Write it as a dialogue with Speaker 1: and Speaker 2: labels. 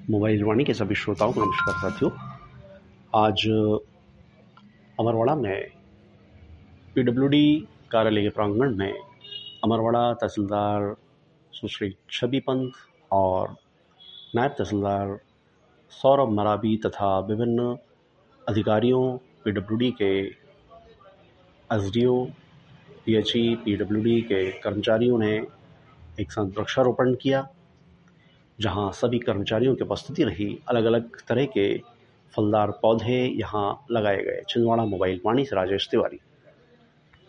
Speaker 1: Mobile वाणी के सभी श्रोताओं को नमस्कार साथियों। आज अमरवाड़ा में पीडब्ल्यूडी कार्यालय के प्रांगण में अमरवाड़ा तहसीलदार सुश्री छवि पंत और नायब तहसीलदार सौरभ मराबी तथा विभिन्न अधिकारियों, पीडब्ल्यूडी के एसडीओ, पीएचई, पीडब्ल्यूडी के कर्मचारियों ने एक साथ वृक्षारोपण किया, जहां सभी कर्मचारियों की उपस्थिति रही। अलग अलग तरह के फलदार पौधे यहां लगाए गए। छिंदवाड़ा मोबाइल वाणी से राजेश तिवारी।